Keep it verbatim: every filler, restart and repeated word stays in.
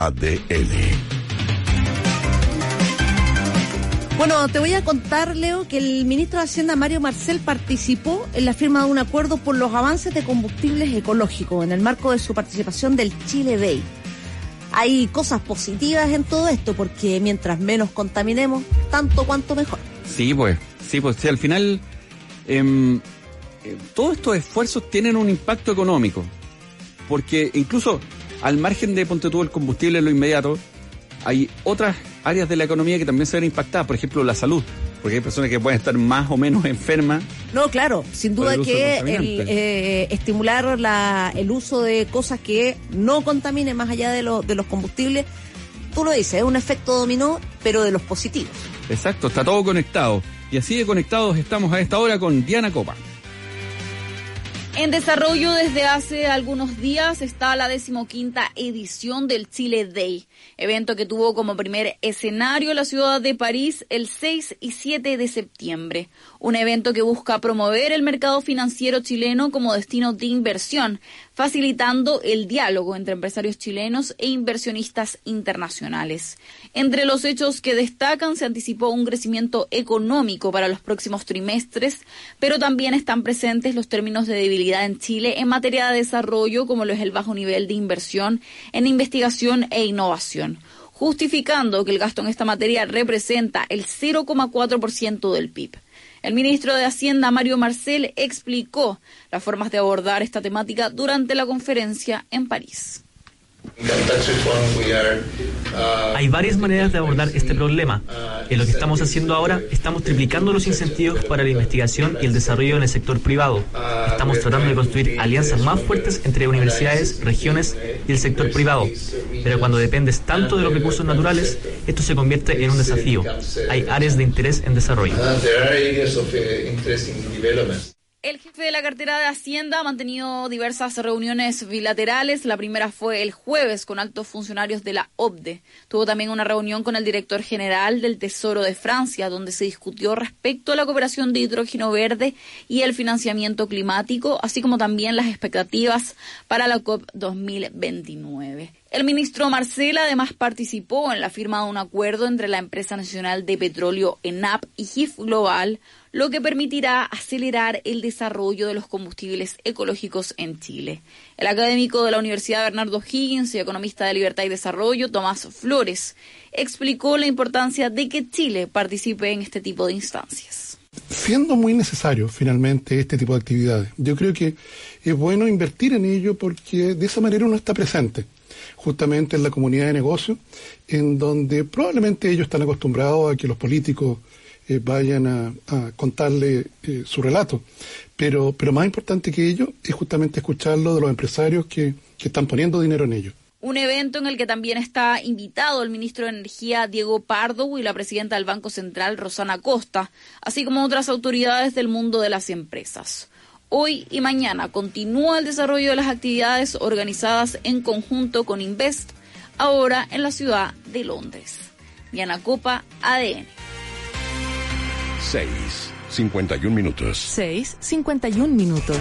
A D N. Bueno, te voy a contar, Leo, que el ministro de Hacienda, Mario Marcel, participó en la firma de un acuerdo por los avances de combustibles ecológicos en el marco de su participación del Chile Day. Hay cosas positivas en todo esto, porque mientras menos contaminemos, tanto cuanto mejor. Sí, pues, sí, pues, sí, al final eh, eh, todos estos esfuerzos tienen un impacto económico, porque incluso al margen de, ponte tú, el combustible en lo inmediato, hay otras áreas de la economía que también se ven impactadas, por ejemplo, la salud, porque hay personas que pueden estar más o menos enfermas. No, claro, sin duda el que el, eh, estimular la, el uso de cosas que no contaminen más allá de, lo, de los combustibles, tú lo dices, es un efecto dominó, pero de los positivos. Exacto, está todo conectado. Y así de conectados estamos a esta hora con Diana Copa. En desarrollo desde hace algunos días está la decimoquinta edición del Chile Day, evento que tuvo como primer escenario la ciudad de París el seis y siete de septiembre. Un evento que busca promover el mercado financiero chileno como destino de inversión, facilitando el diálogo entre empresarios chilenos e inversionistas internacionales. Entre los hechos que destacan se anticipó un crecimiento económico para los próximos trimestres, pero también están presentes los términos de debilidad en Chile en materia de desarrollo, como lo es el bajo nivel de inversión en investigación e innovación, justificando que el gasto en esta materia representa el cero coma cuatro por ciento del P I B. El ministro de Hacienda, Mario Marcel, explicó las formas de abordar esta temática durante la conferencia en París. Hay varias maneras de abordar este problema. En lo que estamos haciendo ahora, estamos triplicando los incentivos para la investigación y el desarrollo en el sector privado. Estamos tratando de construir alianzas más fuertes entre universidades, regiones y el sector privado. Pero cuando dependes tanto de los recursos naturales, esto se convierte en un desafío. Hay áreas de interés en desarrollo. El jefe de la cartera de Hacienda ha mantenido diversas reuniones bilaterales. La primera fue el jueves con altos funcionarios de la O C D E. Tuvo también una reunión con el director general del Tesoro de Francia, donde se discutió respecto a la cooperación de hidrógeno verde y el financiamiento climático, así como también las expectativas para la COP dos mil veintinueve. El ministro Marcel además participó en la firma de un acuerdo entre la empresa nacional de petróleo ENAP y G I F Global, lo que permitirá acelerar el desarrollo de los combustibles ecológicos en Chile. El académico de la Universidad Bernardo O'Higgins y economista de Libertad y Desarrollo, Tomás Flores, explicó la importancia de que Chile participe en este tipo de instancias. Siendo muy necesario finalmente este tipo de actividades, yo creo que es bueno invertir en ello porque de esa manera uno está presente justamente en la comunidad de negocios, en donde probablemente ellos están acostumbrados a que los políticos eh, vayan a, a contarle eh, su relato, pero, pero más importante que ello es justamente escucharlo de los empresarios que, que están poniendo dinero en ello. Un evento en el que también está invitado el ministro de Energía, Diego Pardo, y la presidenta del Banco Central, Rosana Costa, así como otras autoridades del mundo de las empresas. Hoy y mañana continúa el desarrollo de las actividades organizadas en conjunto con Invest, ahora en la ciudad de Londres. Diana Copa, A D N. seis, cincuenta y un minutos. seis, cincuenta y un minutos.